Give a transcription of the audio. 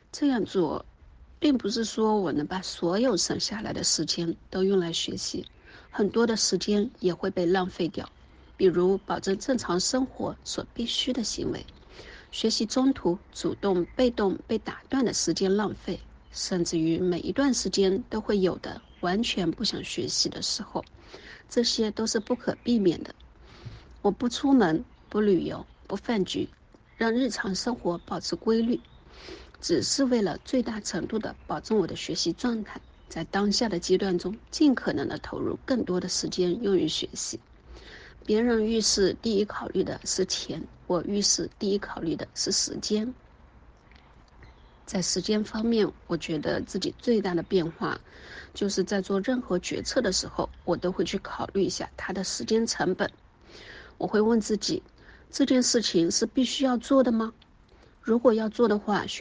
这样做，并不是说我能把所有省下来的时间都用来学习，很多的时间也会被浪费掉。比如保证正常生活所必须的行为，学习中途主动、被动被打断的时间浪费，甚至于每一段时间都会有的完全不想学习的时候，这些都是不可避免的。我不出门，不旅游，不饭局，让日常生活保持规律，只是为了最大程度的保证我的学习状态，在当下的阶段中尽可能的投入更多的时间用于学习。别人遇事第一考虑的是钱，我遇事第一考虑的是时间。在时间方面，我觉得自己最大的变化就是在做任何决策的时候，我都会去考虑一下它的时间成本。我会问自己，这件事情是必须要做的吗？如果要做的话，